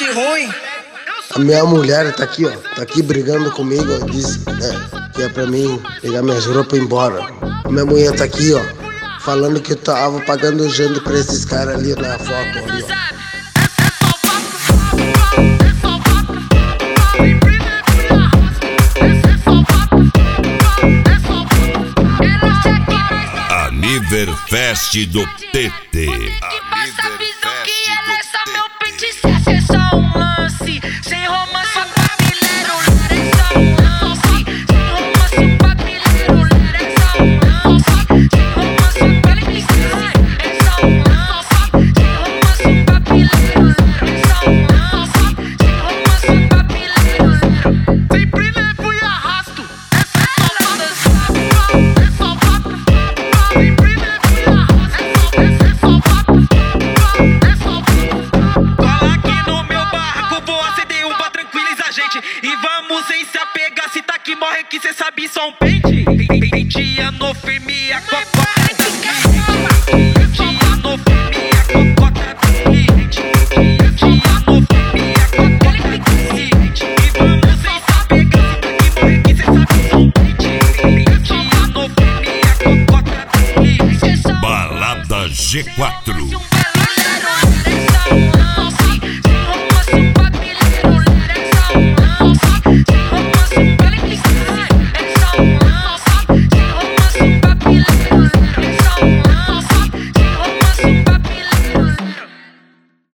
ruim. A minha mulher tá aqui, ó. Tá aqui brigando comigo, ó. Diz que é pra mim pegar minhas roupas e ir embora. A minha mulher tá aqui, ó. Falando que eu tava pagando gente pra esses caras ali na foto, ali, ó. Aniverfest do TT. Aniverfest do TT. Se é só um lance, sem romance, papileiro, é só um lance. Sem romance, papileiro, é só um lance. Sem romance, papileiro, é só um lance. Sem romance, papileiro, é só um lance. Sem romance, papileiro, sempre levo e arrasto. E vamos sem se apegar, se tá que morre que cê sabe só um pente. Pentia no firme, a cocota pentia no firme, a cocota cliente. Pentia no firme, a cocota cliente. E vamos sem se apegar, se tá que morre que cê sabe só um pente. Pentia no firme, a cocota cliente. Balada G4.